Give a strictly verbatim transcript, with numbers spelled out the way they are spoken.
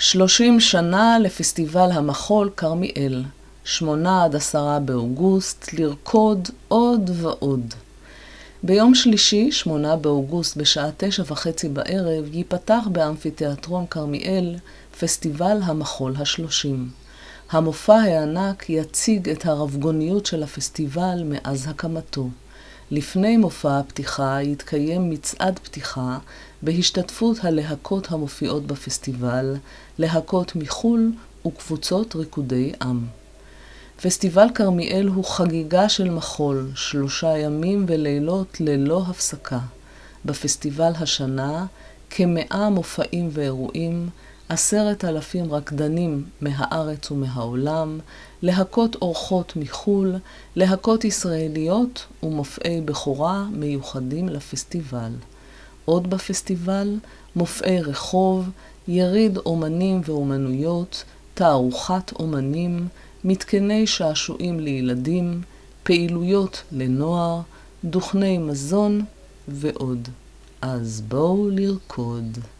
שלושים שנה לפסטיבל המחול כרמיאל, שמונה עד עשרה באוגוסט, לרקוד עוד ועוד. ביום שלישי, שמונה באוגוסט, בשעה תשע וחצי בערב, ייפתח באמפיתיאטרון כרמיאל פסטיבל המחול השלושים. המופע הענק יציג את הרבגוניות של הפסטיבל מאז הקמתו. לפני מופע הפתיחה יתקיים מצעד פתיחה בהשתתפות הלהקות המופיעות בפסטיבל, להקות מחול וקבוצות ריקודי עם. פסטיבל כרמיאל הוא חגיגה של מחול, שלושה ימים ולילות ללא הפסקה. בפסטיבל השנה כמאה מופעים ואירועים, עשרת אלפים רקדנים מהארץ ומהעולם, להקות אורחות מחול, להקות ישראליות ומופעי בכורה מיוחדים לפסטיבל. עוד בפסטיבל, מופעי רחוב, יריד אומנים ואומנויות, תערוכת אומנים, מתקני שעשועים לילדים, פעילויות לנוער, דוכני מזון ועוד. אז בואו לרקוד.